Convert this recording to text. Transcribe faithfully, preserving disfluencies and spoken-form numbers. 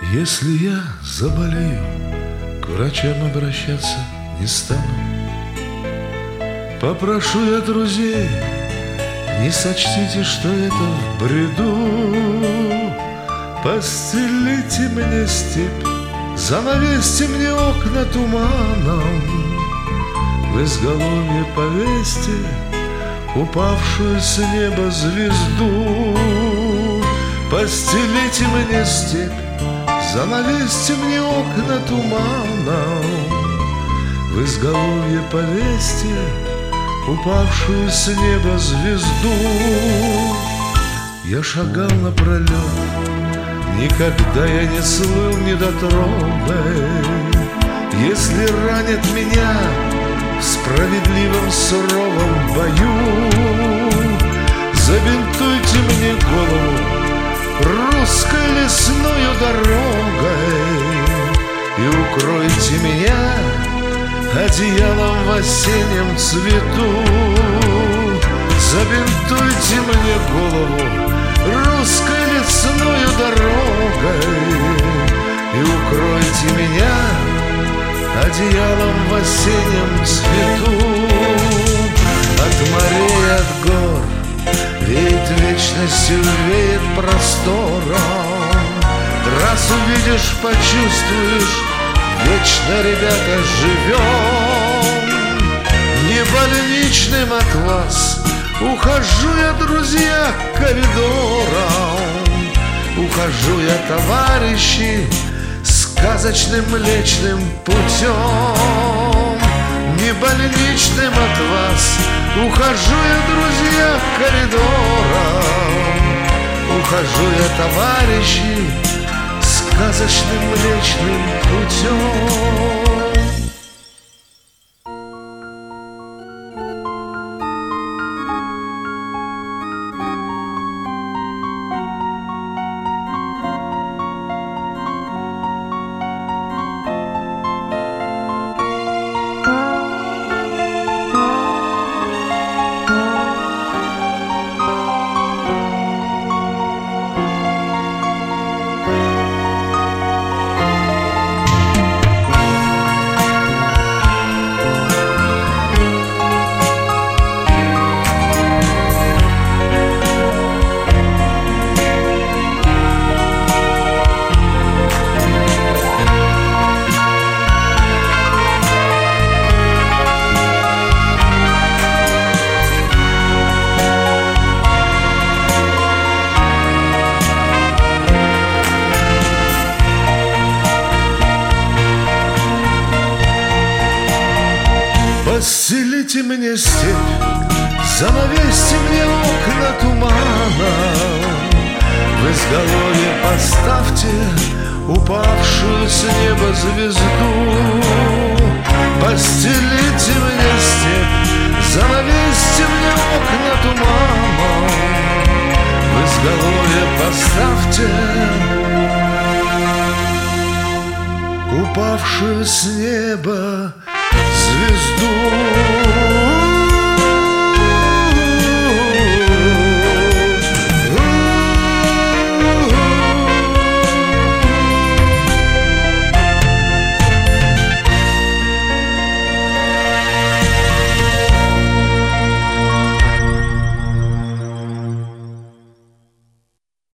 Если я заболею, к врачам обращаться не стану. Попрошу я друзей, не сочтите, что это в бреду. Постелите мне степь, занавесьте мне окна туманом, в изголовье повесьте упавшую с неба звезду. Постелите мне степь, занавесьте мне окна туманом, в изголовье повесьте упавшую с неба звезду. Я шагал напролет, никогда я не слыл недотрогой. Если ранят меня в справедливом суровом бою, забинтуйте мне голову русской лесною дорогой и укройте меня одеялом в осеннем цвету. Забинтуйте мне голову русской лесною дорогой и укройте меня одеялом в осеннем цвету. От морей, от гор веет вечностью, веет простором. Раз увидишь, почувствуешь, вечно, ребята, живем. Не больничным от вас ухожу я, друзья, коридором. Ухожу я, товарищи, сказочным млечным путем. Не больничным от вас ухожу я, друзья, коридором. Ухожу я, товарищи, сказочным млечным путем. Постелите мне степь, занавесьте мне окна туманом, в изголовье поставьте упавшую с неба звезду. Постелите мне степь, занавесьте мне окна туманом, в изголовье поставьте упавшую с неба звезду.